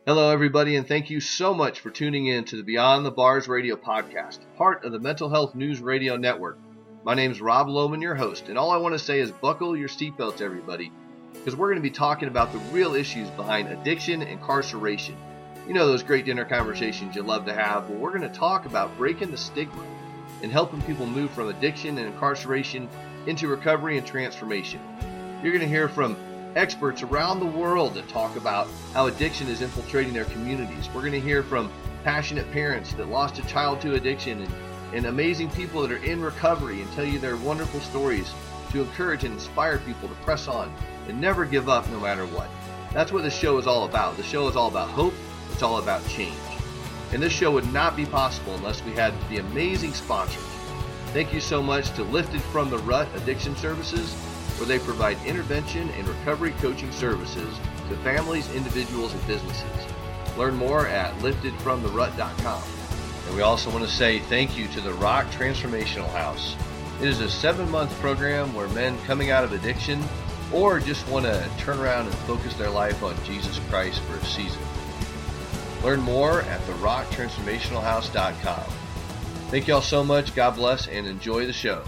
Hello, everybody, and thank you so much for tuning in to the Beyond the Bars Radio podcast, part of the Mental Health News Radio Network. My name is Rob Lohman, your host, and all I want to say is buckle your seatbelts, everybody, because we're going to be talking about the real issues behind addiction and incarceration. You know those great dinner conversations you love to have. Well, we're going to talk about breaking the stigma and helping people move from addiction and incarceration into recovery and transformation. You're going to hear from experts around the world that talk about how addiction is infiltrating their communities. We're going to hear from passionate parents that lost a child to addiction and amazing people that are in recovery and tell you their wonderful stories to encourage and inspire people to press on and never give up no matter what. That's what this show is all about. The show is all about hope. It's all about change. And this show would not be possible unless we had the amazing sponsors. Thank you so much to Lifted from the Rut Addiction Services, where they provide intervention and recovery coaching services to families, individuals, and businesses. Learn more at liftedfromtherut.com. And we also want to say thank you to the Rock Transformational House. It is a 7-month program where men coming out of addiction or just want to turn around and focus their life on Jesus Christ for a season. Learn more at therocktransformationalhouse.com. Thank you all so much. God bless and enjoy the show.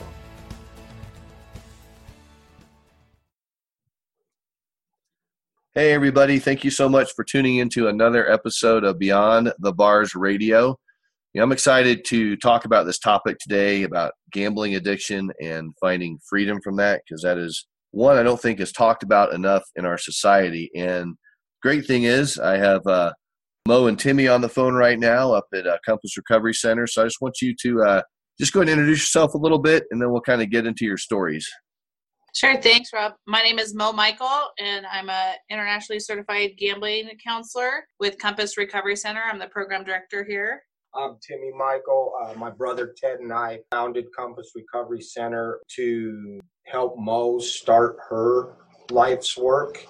Hey, everybody. Thank you so much for tuning into another episode of Beyond the Bars Radio. I'm excited to talk about this topic today about gambling addiction and finding freedom from that, because that is one I don't think is talked about enough in our society. And great thing is I have Mo and Timmy on the phone right now up at Compass Recovery Center. So I just want you to just go ahead and introduce yourself a little bit, and then we'll kind of get into your stories. Sure. Thanks, Rob. My name is Mo Michael, and I'm an internationally certified gambling counselor with Compass Recovery Center. I'm the program director here. I'm Timmy Michael. My brother Ted and I founded Compass Recovery Center to help Mo start her life's work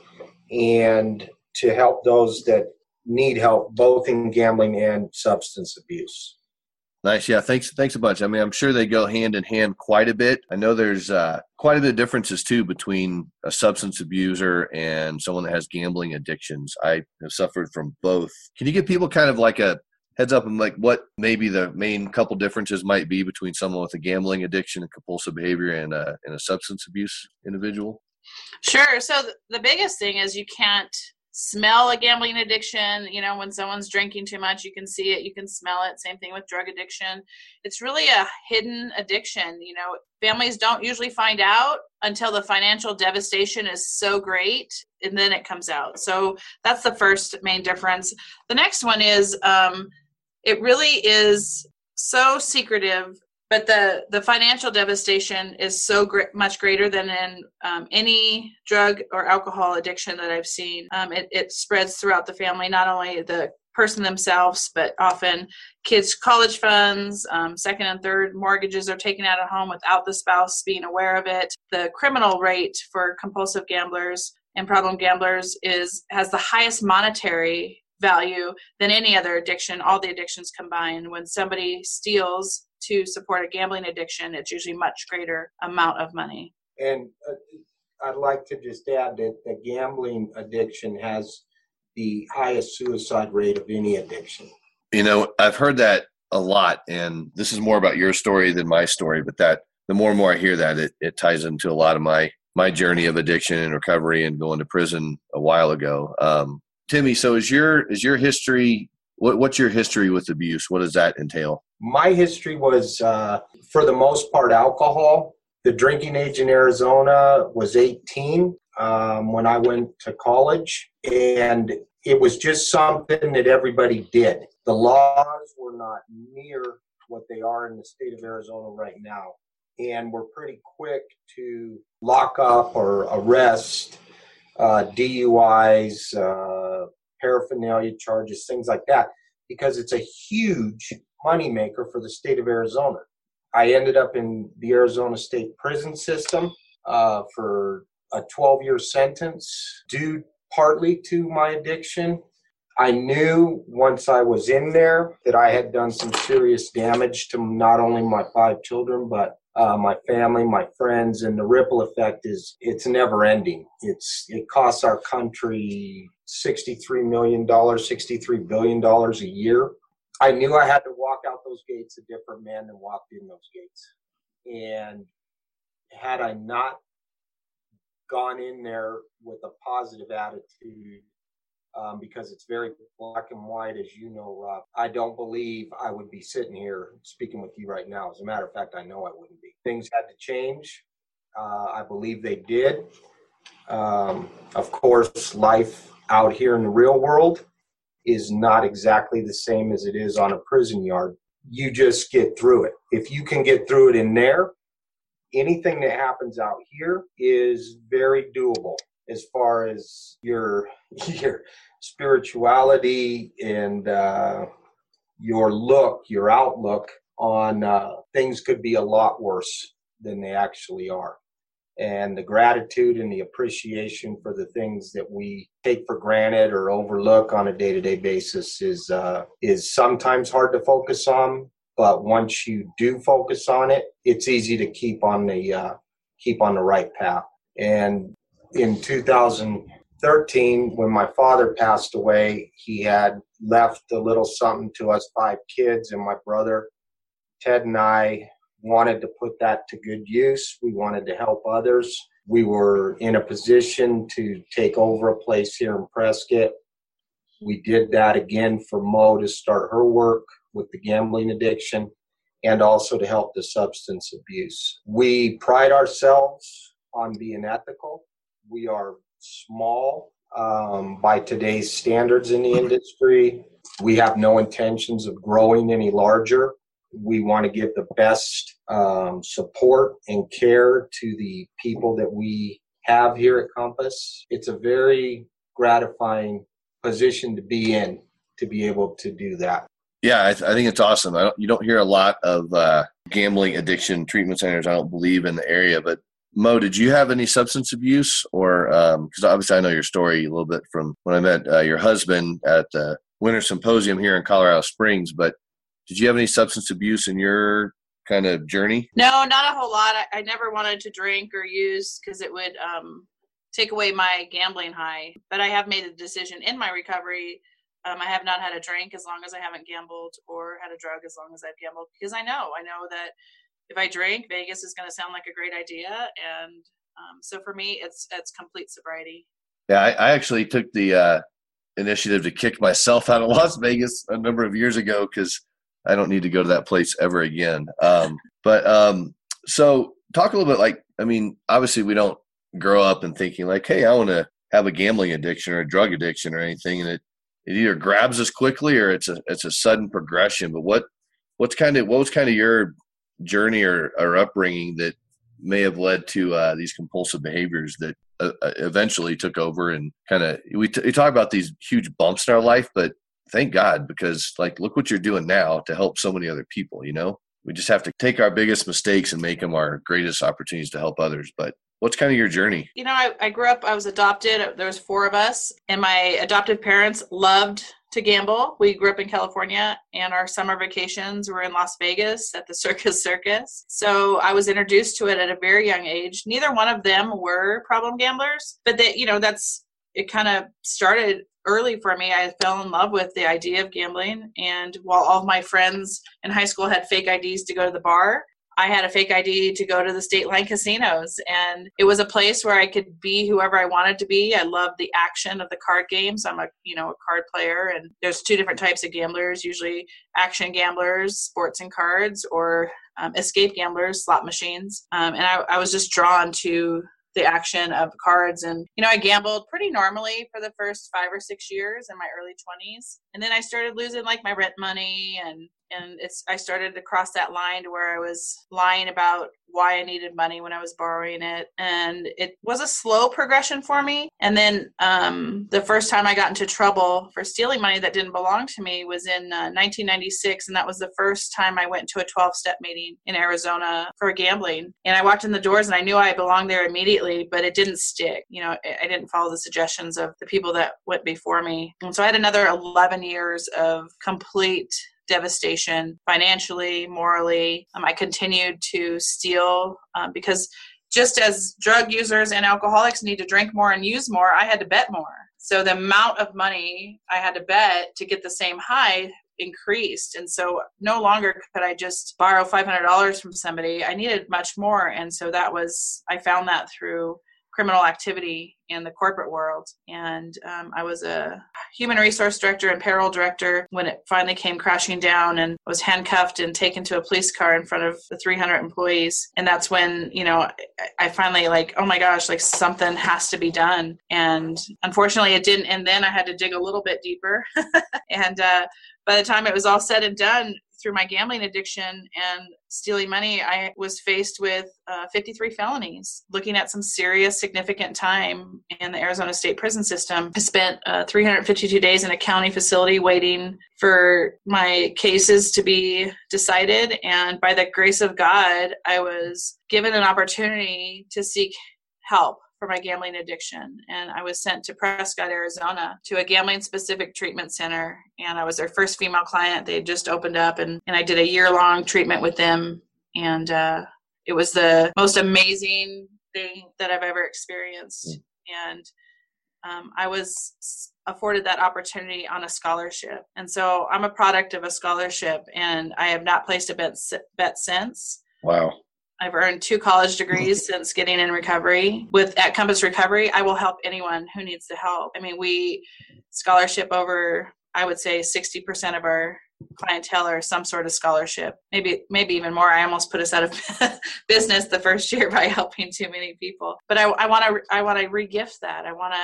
and to help those that need help, both in gambling and substance abuse. Nice. Yeah. Thanks a bunch. I mean, I'm sure they go hand in hand quite a bit. I know there's quite a bit of differences too between a substance abuser and someone that has gambling addictions. I have suffered from both. Can you give people kind of like a heads up on like what maybe the main couple differences might be between someone with a gambling addiction and compulsive behavior and a substance abuse individual? Sure. So the biggest thing is you can't smell a gambling addiction. You know, when someone's drinking too much, you can see it, you can smell it. Same thing with drug addiction. It's really a hidden addiction. You know, families don't usually find out until the financial devastation is so great, and then it comes out. So that's the first main difference. The next one is it really is so secretive, but the financial devastation is so much greater than in any drug or alcohol addiction that I've seen. It spreads throughout the family, not only the person themselves, but often kids' college funds, second and third mortgages are taken out of home without the spouse being aware of it. The criminal rate for compulsive gamblers and problem gamblers has the highest monetary value than any other addiction, all the addictions combined. When somebody steals to support a gambling addiction, it's usually much greater amount of money. And I'd like to just add that the gambling addiction has the highest suicide rate of any addiction. You know, I've heard that a lot, and this is more about your story than my story, but that the more and more I hear that, it ties into a lot of my journey of addiction and recovery and going to prison a while ago. Timmy, so is your history, what's your history with abuse? What does that entail? My history was, for the most part, alcohol. The drinking age in Arizona was 18 when I went to college, and it was just something that everybody did. The laws were not near what they are in the state of Arizona right now, and we're pretty quick to lock up or arrest DUIs, paraphernalia charges, things like that, because it's a huge moneymaker for the state of Arizona. I ended up in the Arizona State Prison System for a 12-year sentence due partly to my addiction. I knew once I was in there that I had done some serious damage to not only my 5 children, but my family, my friends, and the ripple effect it's never ending. It costs our country $63 million, $63 billion a year. I knew I had to walk out those gates a different man than walked in those gates. And had I not gone in there with a positive attitude, because it's very black and white, as you know, Rob, I don't believe I would be sitting here speaking with you right now. As a matter of fact, I know I wouldn't be. Things had to change. I believe they did. Of course, life out here in the real world is not exactly the same as it is on a prison yard. You just get through it. If you can get through it in there, anything that happens out here is very doable as far as your spirituality and your outlook on things could be a lot worse than they actually are. And the gratitude and the appreciation for the things that we take for granted or overlook on a day-to-day basis is sometimes hard to focus on. But once you do focus on it, it's easy to keep on the right path. And in 2013, when my father passed away, he had left a little something to us 5 kids, and my brother Ted and I wanted to put that to good use. We wanted to help others. We were in a position to take over a place here in Prescott. We did that again for Mo to start her work with the gambling addiction and also to help the substance abuse. We pride ourselves on being ethical. We are small by today's standards in the industry. We have no intentions of growing any larger. We want to give the best support and care to the people that we have here at Compass. It's a very gratifying position to be in, to be able to do that. Yeah, I think it's awesome. You don't hear a lot of gambling addiction treatment centers, I don't believe, in the area. But Mo, did you have any substance abuse? Or because obviously I know your story a little bit from when I met your husband at the Winter Symposium here in Colorado Springs. But did you have any substance abuse in your kind of journey? No, not a whole lot. I never wanted to drink or use because it would take away my gambling high. But I have made a decision in my recovery. I have not had a drink as long as I haven't gambled, or had a drug as long as I've gambled, because I know that if I drink, Vegas is going to sound like a great idea. And so for me, it's complete sobriety. Yeah, I actually took the initiative to kick myself out of Las Vegas a number of years ago because I don't need to go to that place ever again. So talk a little bit, obviously we don't grow up and thinking like, hey, I want to have a gambling addiction or a drug addiction or anything. And it either grabs us quickly or it's a sudden progression. But what was kind of your journey or upbringing that may have led to these compulsive behaviors that eventually took over and kind of, we talk about these huge bumps in our life, but thank God, because look what you're doing now to help so many other people, we just have to take our biggest mistakes and make them our greatest opportunities to help others. But what's kind of your journey? I grew up, I was adopted. There was 4 of us, and my adoptive parents loved to gamble. We grew up in California, and our summer vacations were in Las Vegas at the Circus. So I was introduced to it at a very young age. Neither one of them were problem gamblers, but it kind of started early for me. I fell in love with the idea of gambling. And while all of my friends in high school had fake IDs to go to the bar, I had a fake ID to go to the state line casinos. And it was a place where I could be whoever I wanted to be. I loved the action of the card games. I'm a card player, and there's 2 different types of gamblers, usually action gamblers, sports and cards, or escape gamblers, slot machines. And I was just drawn to the action of cards. And, I gambled pretty normally for the first 5 or 6 years in my early 20s. And then I started losing my rent money, and I started to cross that line to where I was lying about why I needed money when I was borrowing it. And it was a slow progression for me. And then the first time I got into trouble for stealing money that didn't belong to me was in 1996. And that was the first time I went to a 12-step meeting in Arizona for gambling. And I walked in the doors and I knew I belonged there immediately, but it didn't stick. I didn't follow the suggestions of the people that went before me. And so I had another 11 years of complete devastation financially, morally. I continued to steal because just as drug users and alcoholics need to drink more and use more, I had to bet more. So the amount of money I had to bet to get the same high increased. And so no longer could I just borrow $500 from somebody. I needed much more. And so I found that through criminal activity in the corporate world. And I was a human resource director and payroll director when it finally came crashing down, and was handcuffed and taken to a police car in front of the 300 employees. And that's when, I finally oh my gosh, something has to be done. And unfortunately it didn't. And then I had to dig a little bit deeper. And by the time it was all said and done, through my gambling addiction and stealing money, I was faced with 53 felonies, looking at some serious, significant time in the Arizona State Prison System. I spent 352 days in a county facility waiting for my cases to be decided. And by the grace of God, I was given an opportunity to seek help for my gambling addiction. And I was sent to Prescott, Arizona, to a gambling-specific treatment center. And I was their first female client. They had just opened up, and I did a year-long treatment with them. And it was the most amazing thing that I've ever experienced. And I was afforded that opportunity on a scholarship. And so I'm a product of a scholarship, and I have not placed a bet since. Wow. I've earned 2 college degrees since getting in recovery. At Compass Recovery, I will help anyone who needs the help. I mean, we scholarship over, I would say 60% of our clientele are some sort of scholarship, maybe even more. I almost put us out of business the first year by helping too many people. But I want to re-gift that. I want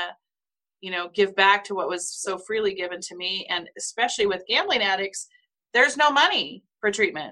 to, give back to what was so freely given to me. And especially with gambling addicts, there's no money for treatment.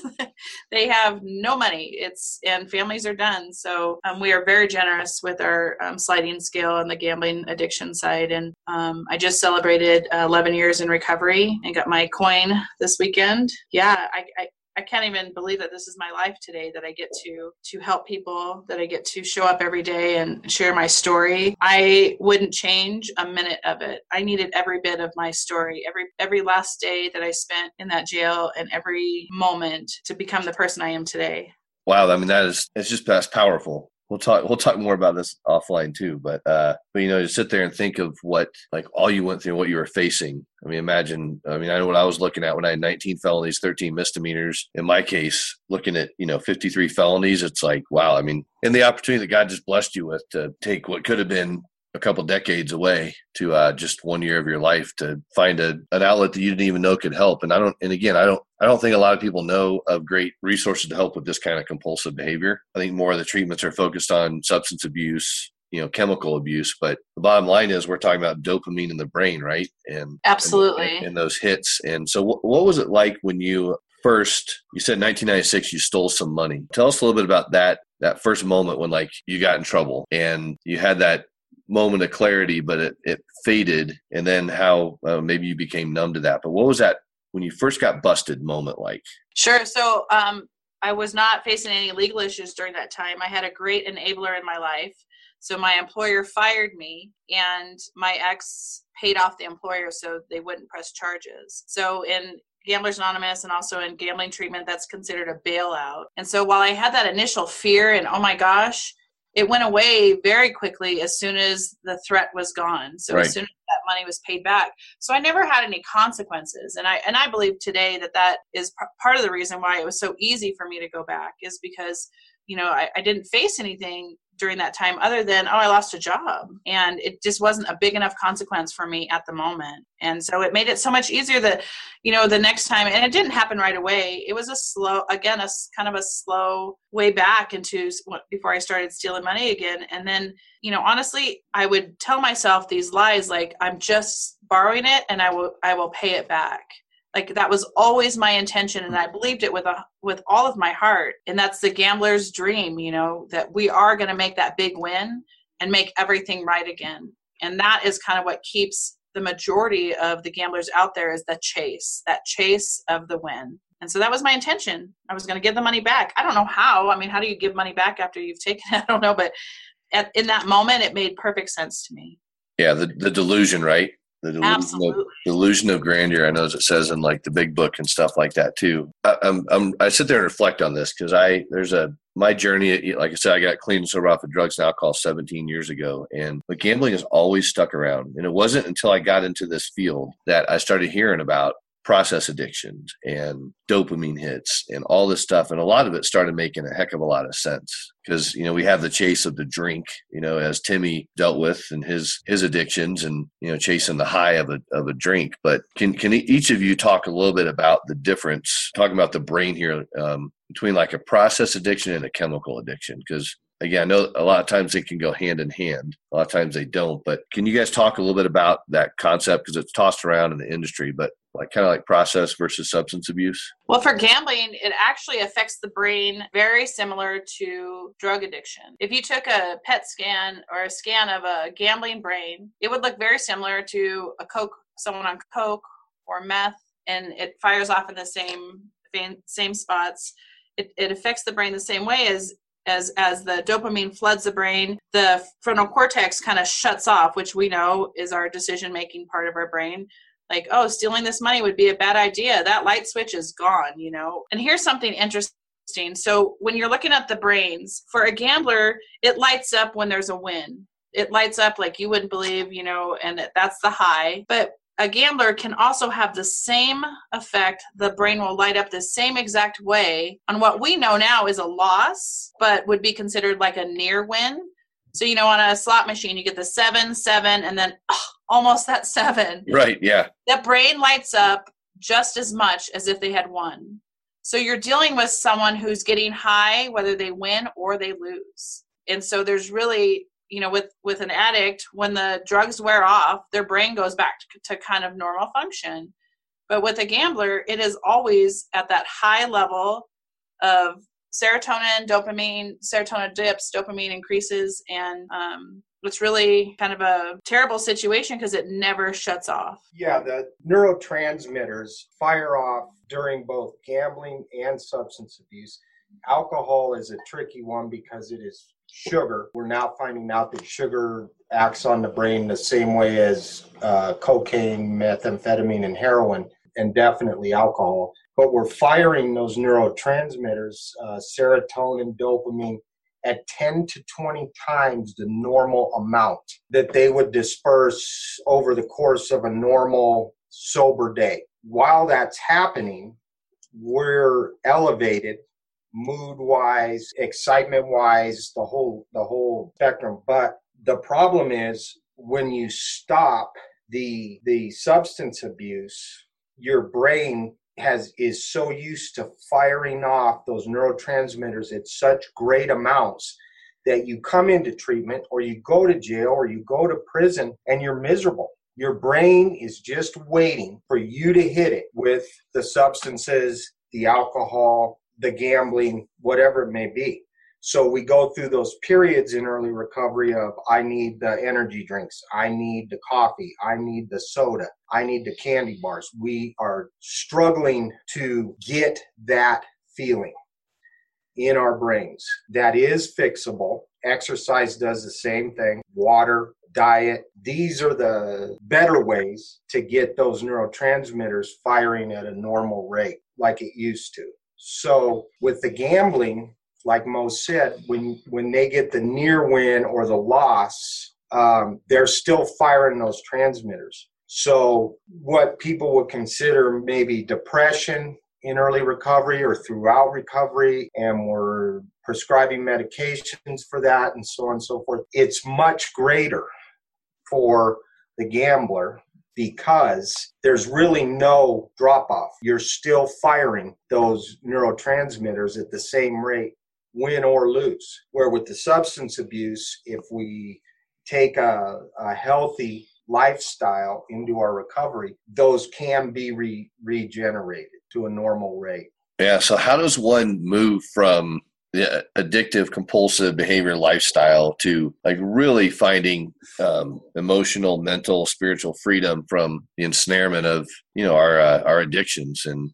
They have no money. And families are done. So we are very generous with our sliding scale on the gambling addiction side. And I just celebrated 11 years in recovery and got my coin this weekend. Yeah, I can't even believe that this is my life today, that I get to help people, that I get to show up every day and share my story. I wouldn't change a minute of it. I needed every bit of my story, every last day that I spent in that jail, and every moment to become the person I am today. Wow. I mean, that's powerful. We'll talk more about this offline too, but to sit there and think of what, all you went through, what you were facing. I mean, imagine, I know what I was looking at when I had 19 felonies, 13 misdemeanors. In my case, looking at, 53 felonies, it's wow. I mean, and the opportunity that God just blessed you with to take what could have been a couple decades away to just 1 year of your life to find an outlet that you didn't even know could help. And I don't think a lot of people know of great resources to help with this kind of compulsive behavior. I think more of the treatments are focused on substance abuse, chemical abuse. But the bottom line is we're talking about dopamine in the brain, right? And absolutely. And those hits. And so what was it like when you said 1996, you stole some money. Tell us a little bit about that first moment when you got in trouble and you had that moment of clarity, but it faded, and then how maybe you became numb to that. But what was that when you first got busted moment like? Sure. So I was not facing any legal issues during that time. I had a great enabler in my life. So my employer fired me, and my ex paid off the employer so they wouldn't press charges. So in Gamblers Anonymous and also in gambling treatment, that's considered a bailout. And so while I had that initial fear and, oh my gosh, it went away very quickly as soon as the threat was gone. So right. As soon as that money was paid back. So I never had any consequences. And I believe today that is part of the reason why it was so easy for me to go back, is because, I didn't face anything during that time other than, I lost a job. And it just wasn't a big enough consequence for me at the moment. And so it made it so much easier that, the next time, and it didn't happen right away. It was a kind of a slow way back into before I started stealing money again. And then, honestly, I would tell myself these lies, I'm just borrowing it and I will pay it back. That was always my intention, and I believed it with all of my heart. And that's the gambler's dream, that we are going to make that big win and make everything right again. And that is kind of what keeps the majority of the gamblers out there, is that chase of the win. And so that was my intention. I was going to give the money back. I don't know how. How do you give money back after you've taken it? I don't know. But in that moment, it made perfect sense to me. Yeah, the delusion, right? Absolutely. Delusion of grandeur. I know as it says in like the big book and stuff like that too. I sit there and reflect on this because my journey, like I said, I got clean and sober off of drugs and alcohol 17 years ago. But gambling has always stuck around. And it wasn't until I got into this field that I started hearing about process addictions and dopamine hits and all this stuff. And a lot of it started making a heck of a lot of sense because, we have the chase of the drink, as Timmy dealt with and his addictions and, chasing the high of a drink. But can each of you talk a little bit about the difference, talking about the brain here, between like a process addiction and a chemical addiction? Because again, I know a lot of times they can go hand in hand. A lot of times they don't. But can you guys talk a little bit about that concept? Because it's tossed around in the industry, but kind of like process versus substance abuse? Well, for gambling, it actually affects the brain very similar to drug addiction. If you took a PET scan or a scan of a gambling brain, it would look very similar to someone on coke or meth, and it fires off in the same spots. It affects the brain the same way as the dopamine floods the brain. The frontal cortex kind of shuts off, which we know is our decision-making part of our brain. Like, oh, stealing this money would be a bad idea. That light switch is gone, And here's something interesting. So when you're looking at the brains, for a gambler, it lights up when there's a win. It lights up like you wouldn't believe, and that's the high. But a gambler can also have the same effect. The brain will light up the same exact way on what we know now is a loss, but would be considered like a near win. So, on a slot machine, you get the 7, and then almost that 7. Right, yeah. That brain lights up just as much as if they had won. So you're dealing with someone who's getting high, whether they win or they lose. And so there's really, with an addict, when the drugs wear off, their brain goes back to kind of normal function. But with a gambler, it is always at that high level of serotonin dips, dopamine increases, and it's really kind of a terrible situation because it never shuts off. Yeah, the neurotransmitters fire off during both gambling and substance abuse. Alcohol is a tricky one because it is sugar. We're now finding out that sugar acts on the brain the same way as cocaine, methamphetamine, and heroin, and definitely alcohol. But we're firing those neurotransmitters, serotonin, dopamine, at 10 to 20 times the normal amount that they would disperse over the course of a normal sober day. While that's happening, we're elevated mood-wise, excitement-wise, the whole spectrum. But the problem is when you stop the substance abuse, your brain is so used to firing off those neurotransmitters at such great amounts that you come into treatment or you go to jail or you go to prison and you're miserable. Your brain is just waiting for you to hit it with the substances, the alcohol, the gambling, whatever it may be. So we go through those periods in early recovery of, I need the energy drinks, I need the coffee, I need the soda, I need the candy bars. We are struggling to get that feeling in our brains. That is fixable. Exercise does the same thing. Water, diet. These are the better ways to get those neurotransmitters firing at a normal rate like it used to. So with the gambling, like Mo said, when they get the near win or the loss, they're still firing those transmitters. So what people would consider maybe depression in early recovery or throughout recovery, and we're prescribing medications for that and so on and so forth, it's much greater for the gambler because there's really no drop-off. You're still firing those neurotransmitters at the same rate, win or lose. Where with the substance abuse, if we take a healthy lifestyle into our recovery, those can be regenerated to a normal rate. Yeah, so how does one move from the addictive, compulsive behavior lifestyle to like really finding emotional, mental, spiritual freedom from the ensnarement of our addictions? And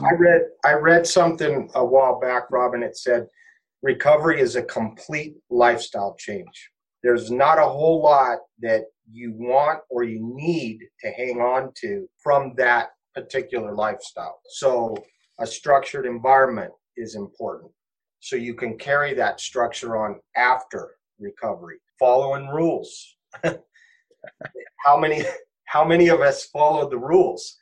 I read something a while back, Robin. It said recovery is a complete lifestyle change. There's not a whole lot that you want or you need to hang on to from that particular lifestyle. So a structured environment is important. So you can carry that structure on after recovery. Following rules. How many of us followed the rules?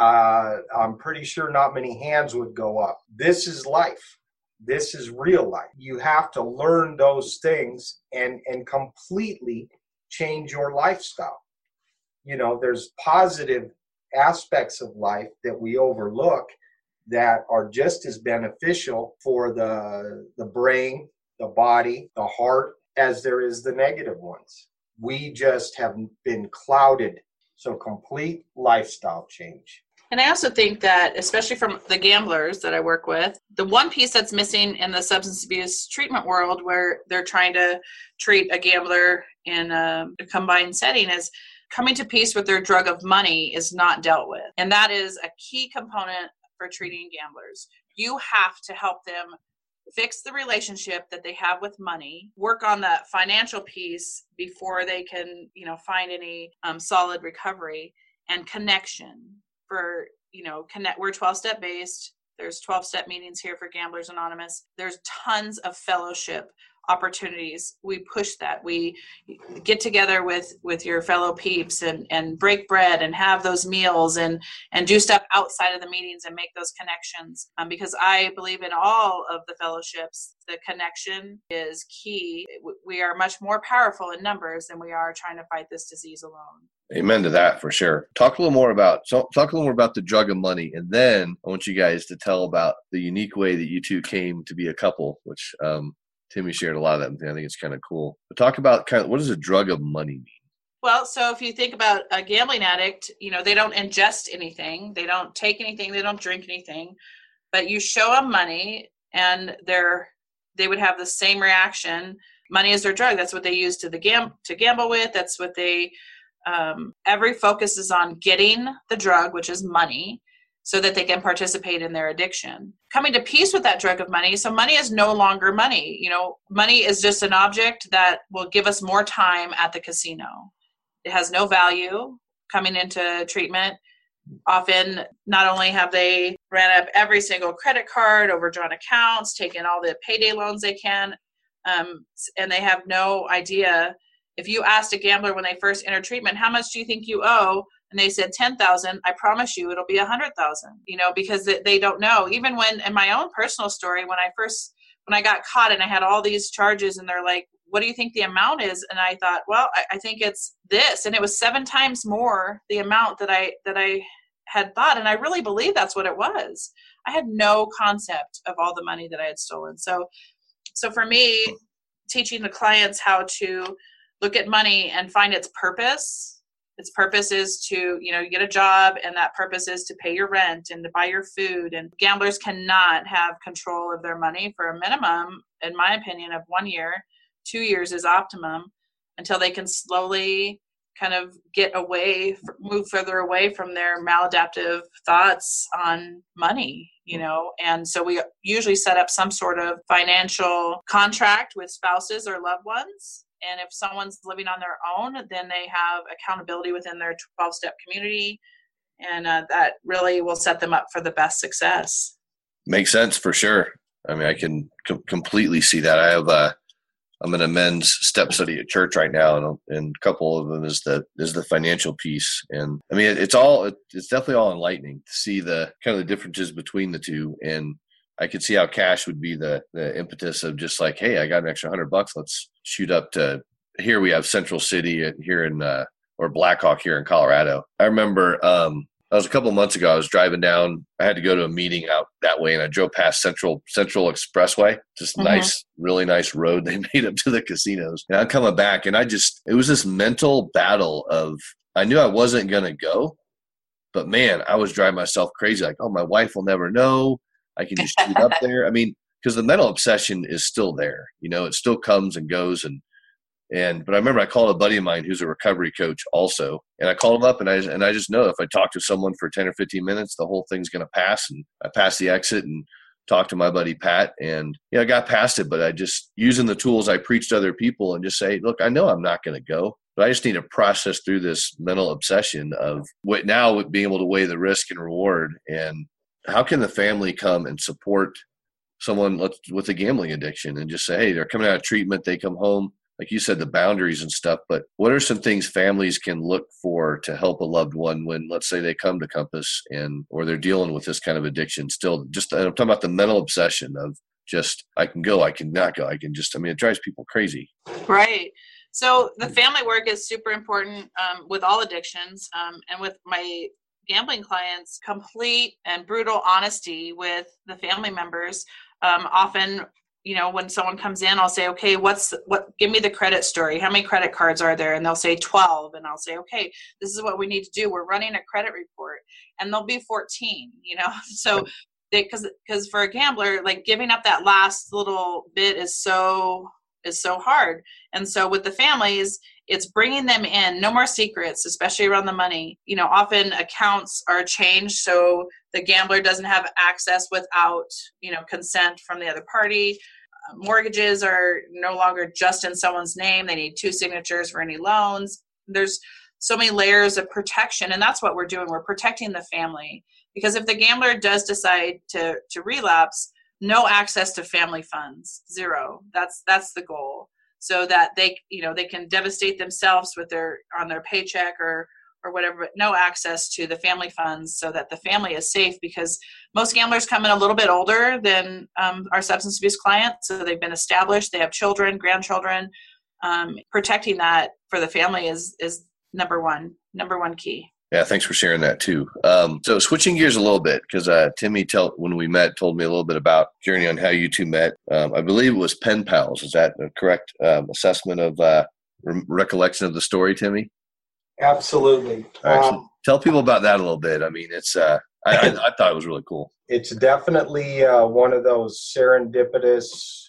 I'm pretty sure not many hands would go up. This is life. This is real life. You have to learn those things and completely change your lifestyle. You know, there's positive aspects of life that we overlook that are just as beneficial for the brain, the body, the heart, as there is the negative ones. We just have been clouded. So complete lifestyle change. And I also think that, especially from the gamblers that I work with, the one piece that's missing in the substance abuse treatment world where they're trying to treat a gambler in a combined setting is coming to peace with their drug of money is not dealt with. And that is a key component for treating gamblers. You have to help them fix the relationship that they have with money, work on that financial piece before they can, find any solid recovery and connection. For, we're 12-step based. There's 12-step meetings here for Gamblers Anonymous. There's tons of fellowship opportunities. We push that. We get together with your fellow peeps and break bread and have those meals and do stuff outside of the meetings and make those connections. Because I believe in all of the fellowships, the connection is key. We are much more powerful in numbers than we are trying to fight this disease alone. Amen to that, for sure. Talk a little more about the drug of money, and then I want you guys to tell about the unique way that you two came to be a couple, which Timmy shared a lot of that. I think it's kind of cool. But talk about what does a drug of money mean? Well, so if you think about a gambling addict, they don't ingest anything, they don't take anything, they don't drink anything, but you show them money, and they would have the same reaction. Money is their drug. That's what they use to gamble with. That's what they. Every focus is on getting the drug, which is money, so that they can participate in their addiction. Coming to peace with that drug of money. So money is no longer money. Money is just an object that will give us more time at the casino. It has no value. Coming into treatment, often not only have they ran up every single credit card, overdrawn accounts, taken all the payday loans they can, and they have no idea. If you asked a gambler when they first entered treatment, how much do you think you owe? And they said 10,000, I promise you it'll be 100,000, because they don't know. Even when, in my own personal story, when I got caught and I had all these charges and they're like, what do you think the amount is? And I thought, well, I think it's this. And it was 7 times more the amount that I had thought. And I really believe that's what it was. I had no concept of all the money that I had stolen. So for me, teaching the clients how to look at money and find its purpose. Its purpose is to, get a job, and that purpose is to pay your rent and to buy your food. And gamblers cannot have control of their money for a minimum, in my opinion, of 1 year. 2 years is optimum, until they can slowly kind of move further away from their maladaptive thoughts on money, And so we usually set up some sort of financial contract with spouses or loved ones. And if someone's living on their own, then they have accountability within their 12-step community. And that really will set them up for the best success. Makes sense, for sure. I mean, I can completely see that. I'm in a men's step study at church right now, and a couple of them is the financial piece. And I mean, it's definitely all enlightening to see the kind of the differences between the two. And I could see how cash would be the impetus of just like, hey, I got an extra $100. Let's shoot up to here. We have Central City here or Blackhawk here in Colorado. I remember that was a couple of months ago. I was driving down. I had to go to a meeting out that way, and I drove past Central Expressway. Just nice, really nice road they made up to the casinos. And I'm coming back, and it was this mental battle of, I knew I wasn't going to go, but man, I was driving myself crazy. Like, oh, my wife will never know. I can just shoot up there. I mean, because the mental obsession is still there. It still comes and goes. But I remember I called a buddy of mine who's a recovery coach also, and I called him up, and I just know if I talk to someone for 10 or 15 minutes, the whole thing's going to pass. And I passed the exit and talked to my buddy Pat, and I got past it. But I just using the tools I preach to other people and just say, look, I know I'm not going to go, but I just need to process through this mental obsession of what now with being able to weigh the risk and reward. And how can the family come and support someone with a gambling addiction and just say, hey, they're coming out of treatment, they come home, like you said, the boundaries and stuff, but what are some things families can look for to help a loved one when, let's say, they come to Compass or they're dealing with this kind of addiction still? Just, I'm talking about the mental obsession of just, I can go, I can not go, it drives people crazy. Right. So the family work is super important with all addictions, and with my gambling clients, complete and brutal honesty with the family members. Often, when someone comes in, I'll say, okay, give me the credit story. How many credit cards are there? And they'll say 12. And I'll say, okay, this is what we need to do. We're running a credit report, and they'll be 14, so because for a gambler, like giving up that last little bit is so hard. And so with the families, it's bringing them in, no more secrets, especially around the money. Often accounts are changed so the gambler doesn't have access without, consent from the other party. Mortgages are no longer just in someone's name. They need 2 signatures for any loans. There's so many layers of protection, and that's what we're doing. We're protecting the family, because if the gambler does decide to relapse, no access to family funds, 0. That's the goal, so that they can devastate themselves on their paycheck or whatever, but no access to the family funds, so that the family is safe, because most gamblers come in a little bit older than our substance abuse clients. So they've been established, they have children, grandchildren. Protecting that for the family is number one key. Yeah, thanks for sharing that too. So switching gears a little bit, because Timmy, when we met, told me a little bit about journey on how you two met. I believe it was pen pals. Is that a correct assessment of recollection of the story, Timmy? Absolutely. All right, so tell people about that a little bit. I mean, it's I thought it was really cool. It's definitely one of those serendipitous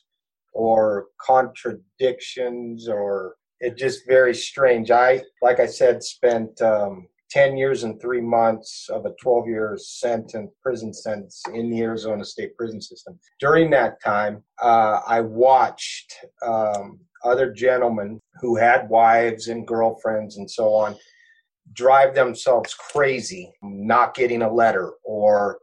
or contradictions, or it's just very strange. Like I said, spent 10 years and 3 months of a 12-year prison sentence in the Arizona State Prison System. During that time, I watched other gentlemen who had wives and girlfriends and so on drive themselves crazy, not getting a letter, or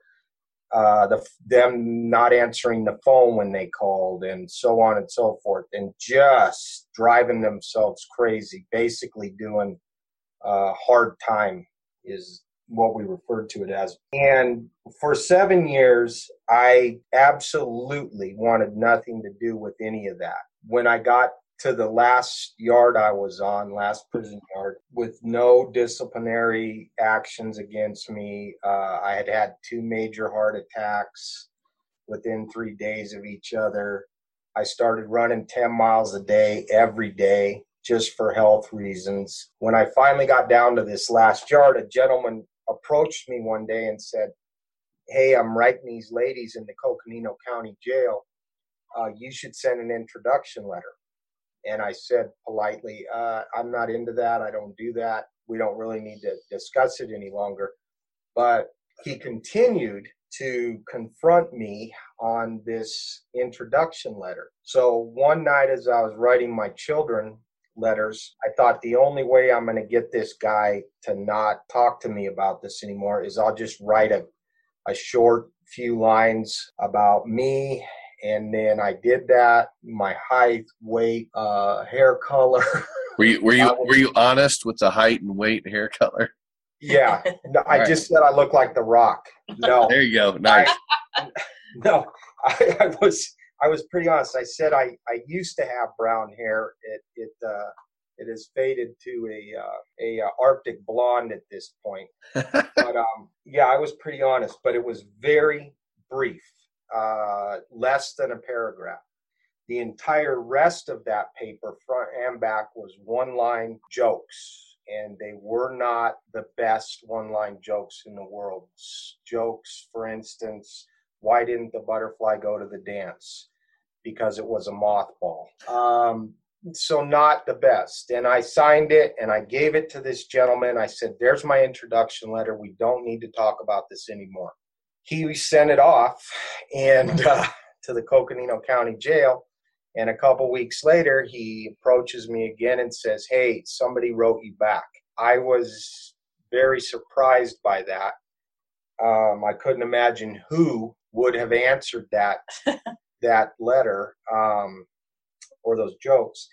them not answering the phone when they called, and so on and so forth, and just driving themselves crazy, basically doing hard time is what we referred to it as. And for 7 years, I absolutely wanted nothing to do with any of that. When I got to the last yard I was on, last prison yard, with no disciplinary actions against me, I had 2 major heart attacks within 3 days of each other. I started running 10 miles a day, every day, just for health reasons. When I finally got down to this last yard, a gentleman approached me one day and said, hey, I'm writing these ladies in the Coconino County Jail. You should send an introduction letter. And I said politely, I'm not into that. I don't do that. We don't really need to discuss it any longer. But he continued to confront me on this introduction letter. So one night as I was writing my children letters, I thought the only way I'm going to get this guy to not talk to me about this anymore is I'll just write a short few lines about me. And then I did that, my height, weight, hair color. Were you honest with the height and weight and hair color? Yeah. No, I just said I look like The Rock. No. There you go. Nice. I was pretty honest. I said I used to have brown hair. It has faded to a Arctic blonde at this point. But yeah, I was pretty honest. But it was very brief, less than a paragraph. The entire rest of that paper, front and back, was one-line jokes. And they were not the best one-line jokes in the world. Jokes, for instance, why didn't the butterfly go to the dance? Because it was a mothball. So not the best. And I signed it and I gave it to this gentleman. I said, there's my introduction letter. We don't need to talk about this anymore. He sent it off and to the Coconino County Jail. And a couple weeks later, he approaches me again and says, "Hey, somebody wrote you back." I was very surprised by that. I couldn't imagine who would have answered that letter or those jokes.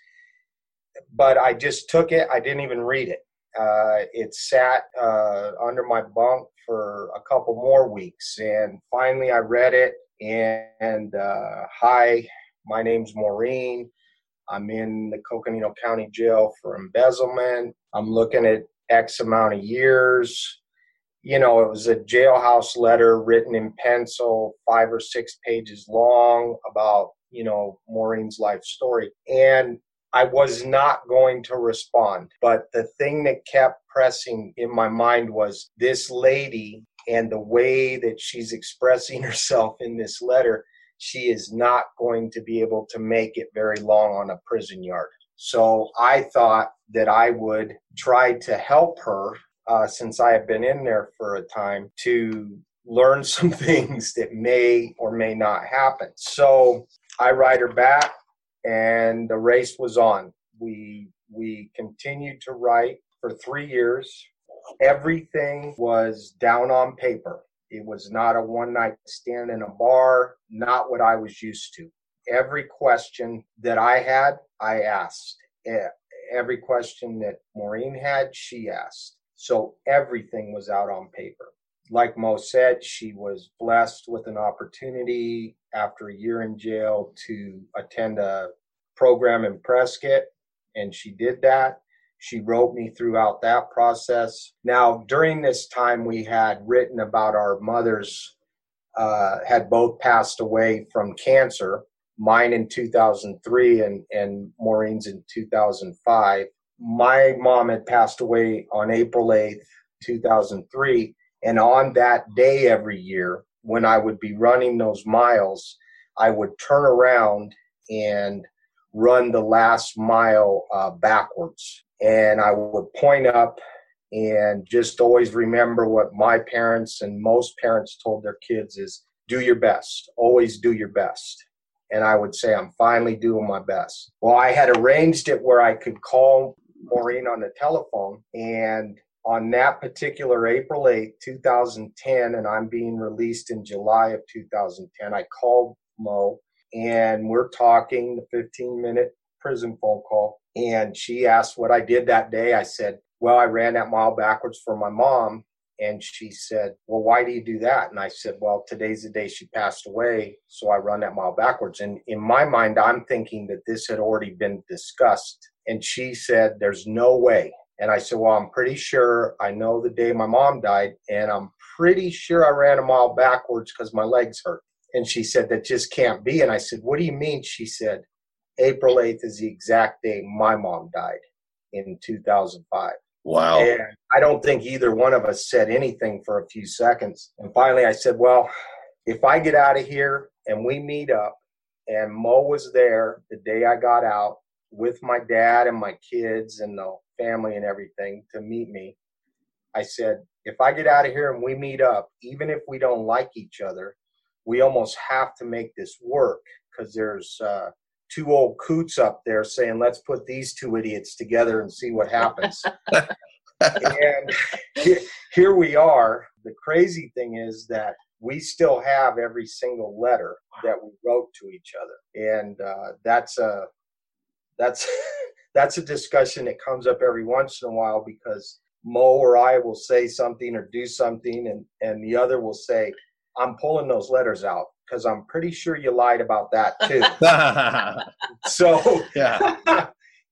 But I just took it. I didn't even read it. It sat under my bunk for a couple more weeks. And finally I read it. And hi, my name's Maureen. I'm in the Coconino County Jail for embezzlement. I'm looking at X amount of years. You know, it was a jailhouse letter written in pencil, 5 or 6 pages long about, you know, Maureen's life story. And I was not going to respond. But the thing that kept pressing in my mind was this lady and the way that she's expressing herself in this letter. She is not going to be able to make it very long on a prison yard. So I thought that I would try to help her, since I have been in there for a time, to learn some things that may or may not happen. So I write her back, and the race was on. We continued to write for 3 years. Everything was down on paper. It was not a one-night stand in a bar, not what I was used to. Every question that I had, I asked. Every question that Maureen had, she asked. So everything was out on paper. Like Mo said, she was blessed with an opportunity after a year in jail to attend a program in Prescott, and she did that. She wrote me throughout that process. Now, during this time, we had written about our mothers had both passed away from cancer, mine in 2003 and Maureen's in 2005. My mom had passed away on April 8th, 2003. And on that day every year, when I would be running those miles, I would turn around and run the last mile backwards. And I would point up and just always remember what my parents and most parents told their kids is, do your best, always do your best. And I would say, I'm finally doing my best. Well, I had arranged it where I could call Maureen on the telephone. And on that particular April 8th, 2010, and I'm being released in July of 2010, I called Mo, and we're talking the 15-minute prison phone call. And she asked what I did that day. I said, well, I ran that mile backwards for my mom. And she said, well, why do you do that? And I said, well, today's the day she passed away, so I run that mile backwards. And in my mind, I'm thinking that this had already been discussed. And she said, there's no way. And I said, well, I'm pretty sure I know the day my mom died, and I'm pretty sure I ran a mile backwards because my legs hurt. And she said, that just can't be. And I said, what do you mean? She said, April 8th is the exact day my mom died in 2005. Wow. And I don't think either one of us said anything for a few seconds. And finally I said, well, if I get out of here and we meet up, and Mo was there the day I got out with my dad and my kids and the family and everything to meet me, I said, if I get out of here and we meet up, even if we don't like each other, we almost have to make this work, because there's two old coots up there saying, let's put these two idiots together and see what happens. And here we are. The crazy thing is that we still have every single letter that we wrote to each other. And that's a discussion that comes up every once in a while, because Mo or I will say something or do something, and the other will say, I'm pulling those letters out because I'm pretty sure you lied about that too. So yeah,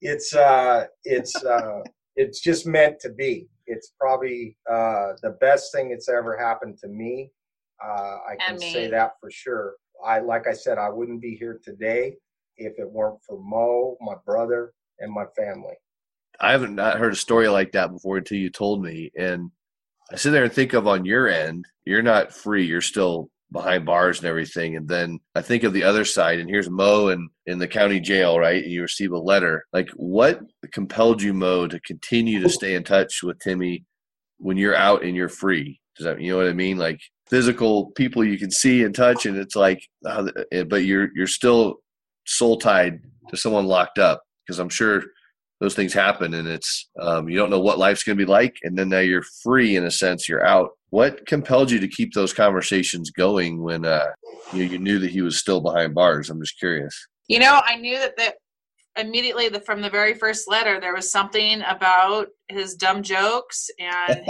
it's just meant to be. It's probably the best thing that's ever happened to me. I can say that for sure. Like I said, I wouldn't be here today if it weren't for Mo, my brother, and my family. I haven't not heard a story like that before until you told me. And I sit there and think of, on your end, you're not free. You're still behind bars and everything. And then I think of the other side, and here's Mo in the county jail, right? And you receive a letter. Like, what compelled you, Mo, to continue to stay in touch with Timmy when you're out and you're free? Does that, you know what I mean? Like, physical people you can see and touch, and it's like, but you're still soul tied to someone locked up, because I'm sure those things happen, and it's you don't know what life's going to be like, and then now you're free in a sense, you're out. What compelled you to keep those conversations going when you knew that he was still behind bars? I'm just curious. I knew that immediately from the very first letter, there was something about his dumb jokes and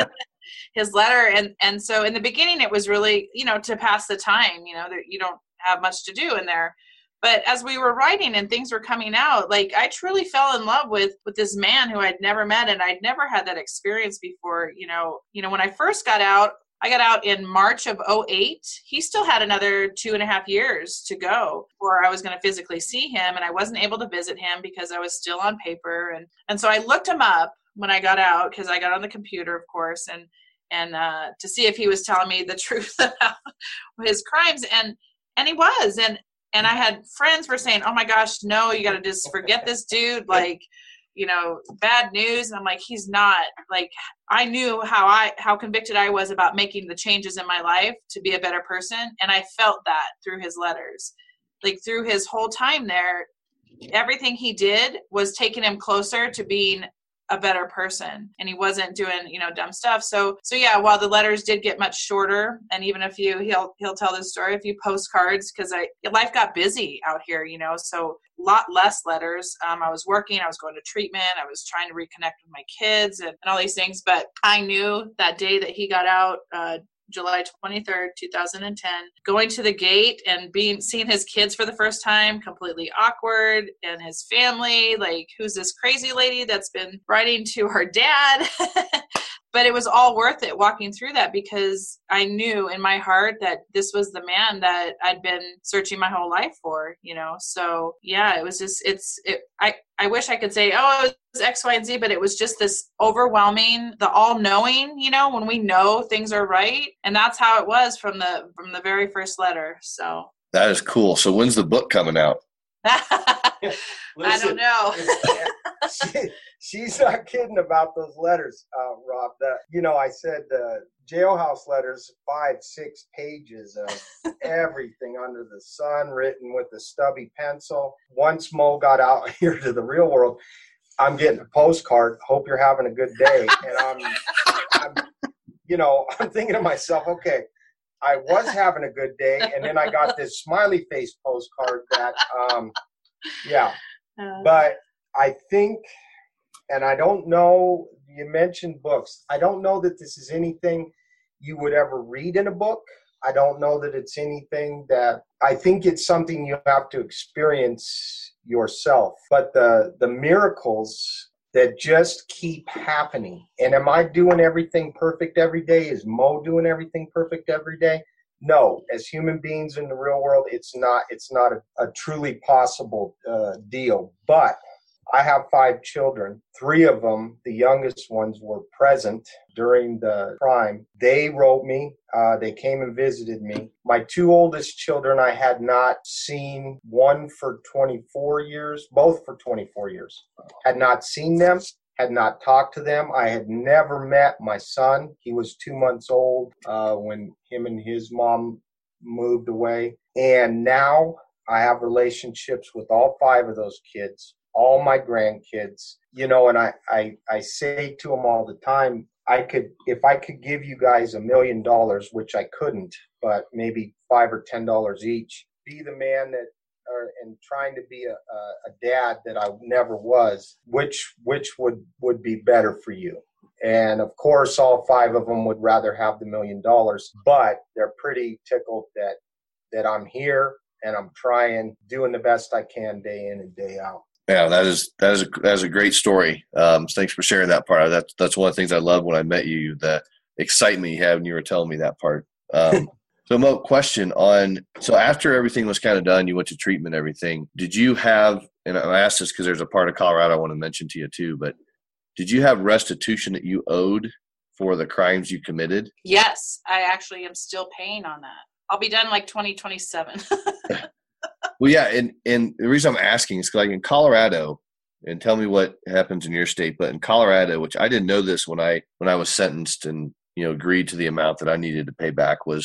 his letter. And so in the beginning, it was really, to pass the time, that you don't have much to do in there. But as we were writing and things were coming out, like I truly fell in love with this man who I'd never met, and I'd never had that experience before. When I first got out, I got out in March of 2008. He still had another 2.5 years to go before I was going to physically see him, and I wasn't able to visit him because I was still on paper. And so I looked him up when I got out, because I got on the computer, of course, and to see if he was telling me the truth about his crimes, and he was. And I had friends were saying, "Oh my gosh, no, you got to just forget this dude. Like, bad news." And I'm like, he's not. Like, I knew how convicted I was about making the changes in my life to be a better person. And I felt that through his letters, like through his whole time there, everything he did was taking him closer to being a better person, and he wasn't doing, dumb stuff. So yeah, while the letters did get much shorter, and even he'll tell this story, a few postcards, because life got busy out here, so a lot less letters. I was working, I was going to treatment, I was trying to reconnect with my kids and all these things. But I knew that day that he got out, July 23rd, 2010, going to the gate and seeing his kids for the first time, completely awkward, and his family, like, who's this crazy lady that's been writing to her dad? But it was all worth it walking through that, because I knew in my heart that this was the man that I'd been searching my whole life for, So yeah, it was just, I wish I could say, oh, it was X, Y, and Z, but it was just this overwhelming, the all knowing, when we know things are right. And that's how it was from the very first letter. So that is cool. So when's the book coming out? I don't know. She's not kidding about those letters, Rob. I said the jailhouse letters, 5-6 pages of everything under the sun, written with a stubby pencil. Once Mo got out here to the real world, I'm getting a postcard. Hope you're having a good day. And I'm thinking to myself, okay, I was having a good day, and then I got this smiley face postcard that, But I think, and I don't know, you mentioned books. I don't know that this is anything you would ever read in a book. I don't know that it's anything that, I think it's something you have to experience yourself. But the miracles that just keep happening. And am I doing everything perfect every day? Is Mo doing everything perfect every day? No. As human beings in the real world, it's not a truly possible deal. But I have 5 children. 3 of them, the youngest ones, were present during the crime. They wrote me. They came and visited me. My 2 oldest children, I had not seen, one for 24 years, both for 24 years. Had not seen them, had not talked to them. I had never met my son. He was 2 months old when him and his mom moved away. And now I have relationships with all 5 of those kids, all my grandkids, and I say to them all the time, if I could give you guys $1 million, which I couldn't, but maybe $5 or $10 each, be the man and trying to be a dad that I never was, which would be better for you? And of course, all 5 of them would rather have the $1 million, but they're pretty tickled that I'm here and I'm trying, doing the best I can day in and day out. Yeah, that is a great story. Thanks for sharing that part. That's one of the things I loved when I met you, the excitement you had when you were telling me that part. So Mo, question on, so after everything was kind of done, you went to treatment, everything, did you have, and I asked this because there's a part of Colorado I want to mention to you too, but did you have restitution that you owed for the crimes you committed? Yes, I actually am still paying on that. I'll be done like 2027. Well, yeah, and the reason I'm asking is because, like, in Colorado, and tell me what happens in your state, but in Colorado, which I didn't know this when I was sentenced and agreed to the amount that I needed to pay back, was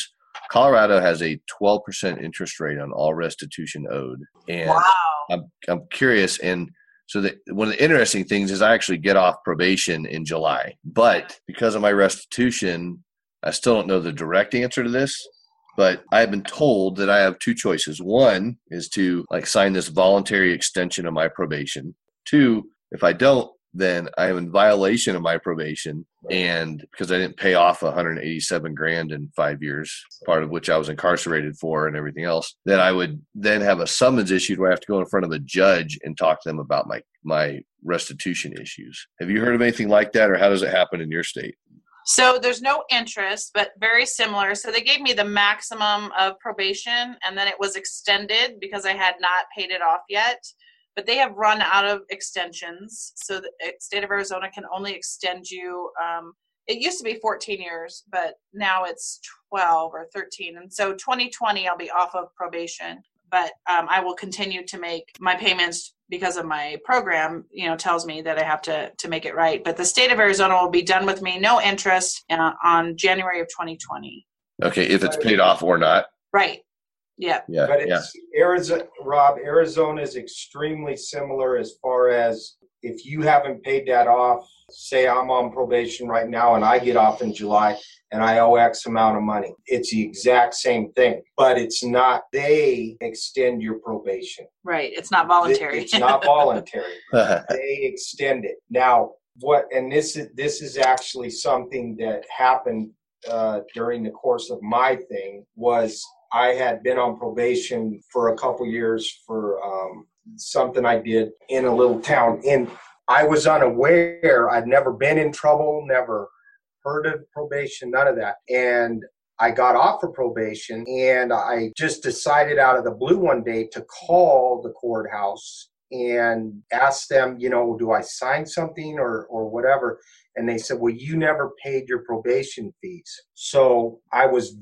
Colorado has a 12% interest rate on all restitution owed. And wow. I'm curious. And so one of the interesting things is I actually get off probation in July. But because of my restitution, I still don't know the direct answer to this. But I've been told that I have two choices. One is to sign this voluntary extension of my probation. Two, if I don't, then I am in violation of my probation. And because I didn't pay off $187,000 in 5 years, part of which I was incarcerated for and everything else, then I would then have a summons issued where I have to go in front of a judge and talk to them about my restitution issues. Have you heard of anything like that, or how does it happen in your state? So there's no interest, but very similar. So they gave me the maximum of probation, and then it was extended because I had not paid it off yet. But they have run out of extensions. So the state of Arizona can only extend you. It used to be 14 years, but now it's 12 or 13. And so 2020, I'll be off of probation. But I will continue to make my payments because of my program, tells me that I have to make it right. But the state of Arizona will be done with me, no interest, on January of 2020. Okay, if it's paid off or not. Right. Yeah. But it's Arizona, Rob, Arizona is extremely similar as far as if you haven't paid that off, say I'm on probation right now and I get off in July and I owe X amount of money. It's the exact same thing, but it's not, they extend your probation. Right. It's not voluntary. It's not voluntary. They extend it. Now, this is actually something that happened during the course of my thing was I had been on probation for a couple years for something I did in a little town. And I was unaware. I'd never been in trouble, never heard of probation, none of that. And I got off of probation, and I just decided out of the blue one day to call the courthouse and ask them, do I sign something or whatever? And they said, well, you never paid your probation fees. So I was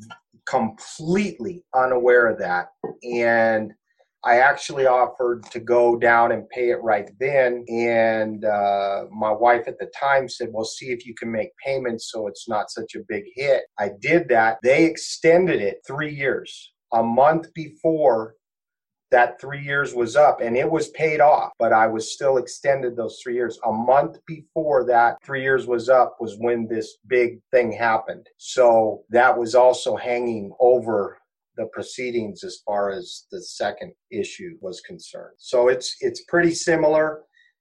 completely unaware of that. And I actually offered to go down and pay it right then. And my wife at the time said, well, see if you can make payments so it's not such a big hit. I did that. They extended it 3 years. A month before that 3 years was up, and it was paid off, but I was still extended those 3 years. A month before that 3 years was up was when this big thing happened. So that was also hanging over the proceedings as far as the second issue was concerned. So it's pretty similar,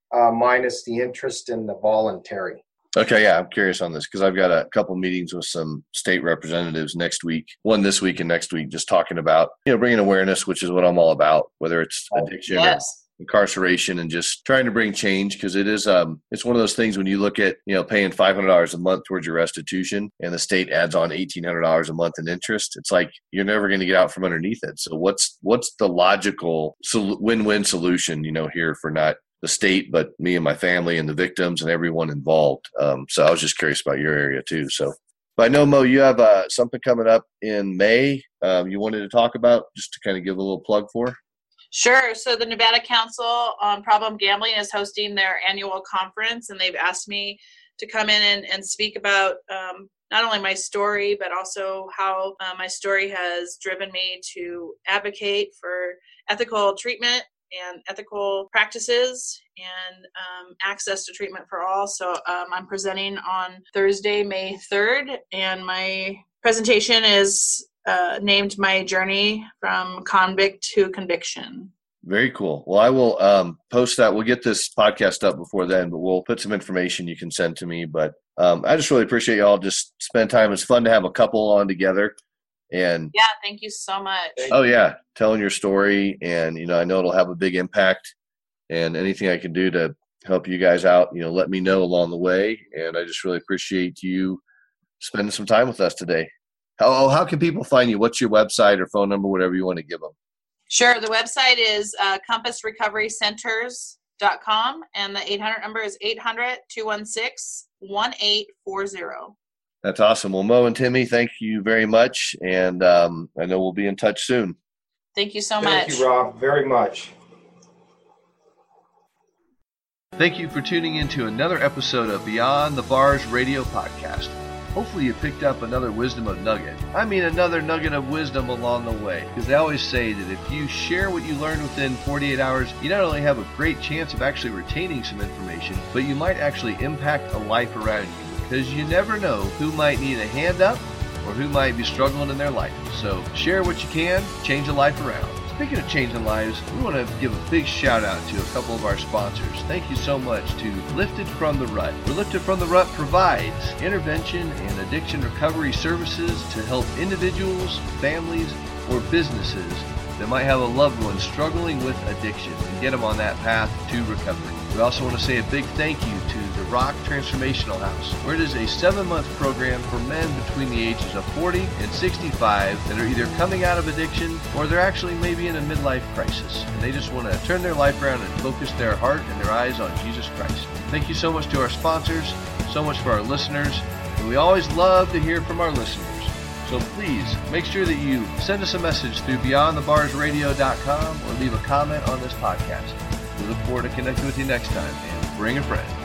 minus the interest and the voluntary. Okay, yeah, I'm curious on this because I've got a couple meetings with some state representatives next week, one this week and next week, just talking about, bringing awareness, which is what I'm all about, whether it's addiction or incarceration, and just trying to bring change, because it is, it's one of those things when you look at, paying $500 a month towards your restitution and the state adds on $1,800 a month in interest. It's like you're never going to get out from underneath it. So what's the logical win-win solution, here for not the state, but me and my family and the victims and everyone involved. So I was just curious about your area too. So, but I know, Mo, you have something coming up in May you wanted to talk about, just to kind of give a little plug for. Sure. So the Nevada Council on Problem Gambling is hosting their annual conference, and they've asked me to come in and speak about not only my story, but also how my story has driven me to advocate for ethical treatment and ethical practices and access to treatment for all. So I'm presenting on Thursday, May 3rd, and my presentation is named My Journey from Convict to Conviction. Very cool. Well, I will post that. We'll get this podcast up before then, but we'll put some information you can send to me. But I just really appreciate y'all just spend time. It's fun to have a couple on together. And yeah, thank you so much. Oh yeah, telling your story, and I know it'll have a big impact. And anything I can do to help you guys out, let me know along the way. And I just really appreciate you spending some time with us today. How can people find you? What's your website or phone number, whatever you want to give them? Sure. The website is compassrecoverycenters.com, and the 800 number is 800-216-1840. That's awesome. Well, Mo and Timmy, thank you very much. And I know we'll be in touch soon. Thank you so much. Thank you, Rob, very much. Thank you for tuning in to another episode of Beyond the Bars Radio Podcast. hopefully you picked up another wisdom of nugget. I mean another nugget of wisdom along the way. Because they always say that if you share what you learned within 48 hours, you not only have a great chance of actually retaining some information, but you might actually impact a life around you. Because you never know who might need a hand up or who might be struggling in their life. So share what you can, change a life around. Speaking of changing lives, we want to give a big shout out to a couple of our sponsors. Thank you so much to Lifted from the Rut. Where Lifted from the Rut provides intervention and addiction recovery services to help individuals, families, or businesses that might have a loved one struggling with addiction and get them on that path to recovery. We also want to say a big thank you to the Rock Transformational House, where it is a 7-month program for men between the ages of 40 and 65 that are either coming out of addiction or they're actually maybe in a midlife crisis. And they just want to turn their life around and focus their heart and their eyes on Jesus Christ. Thank you so much to our sponsors, so much for our listeners, and we always love to hear from our listeners. So please make sure that you send us a message through BeyondTheBarsRadio.com or leave a comment on this podcast. We look forward to connecting with you next time, and bring a friend.